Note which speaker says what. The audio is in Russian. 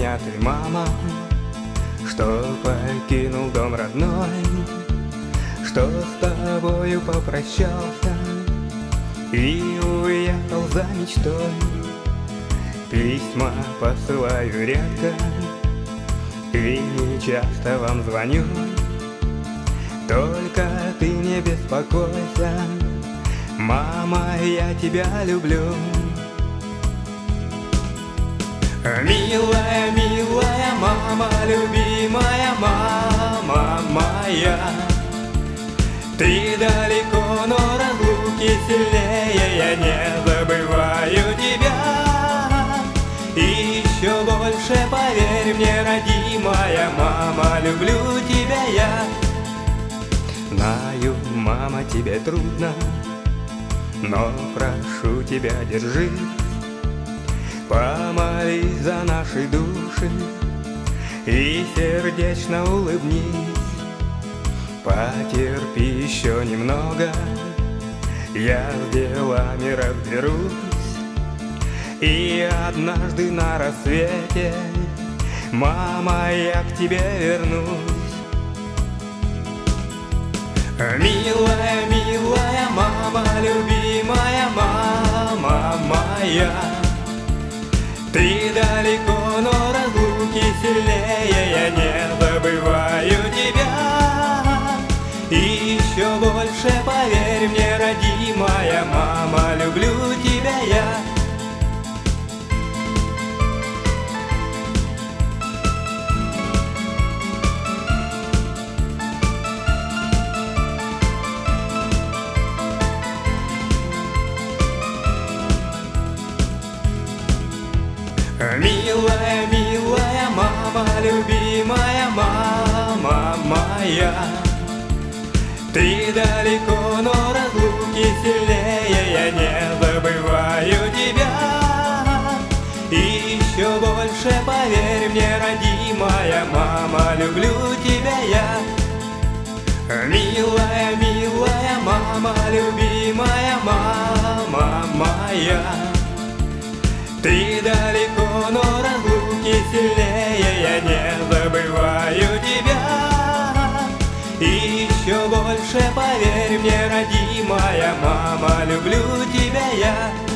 Speaker 1: меня ты, мама, что покинул дом родной, что с тобою попрощался и уехал за мечтой. Письма посылаю редко и не часто вам звоню, только ты не беспокойся, мама, я тебя люблю. Милая, милая мама, любимая мама моя, ты далеко, но разлуки сильнее, я не забываю тебя. И еще больше поверь мне, родимая мама, люблю тебя я. Знаю, мама, тебе трудно, но прошу тебя, держи. Помолись за наши души и сердечно улыбнись. Потерпи еще немного, я с делами разберусь, и однажды на рассвете, мама, я к тебе вернусь. Милая, милая мама, любимая мама моя, ты далеко, но разлуки сильнее, я не забываю тебя. И еще больше поверь мне, родимая мама, люблю тебя я. Милая, милая мама, любимая мама моя, ты далеко, но разлуки сильнее, я не забываю тебя. И еще больше поверь мне, родимая мама, люблю тебя я. Милая, милая мама, любимая мама моя, ты далеко, но разлуки сильнее, я не забываю тебя. И еще больше поверь мне, родимая мама, люблю тебя я.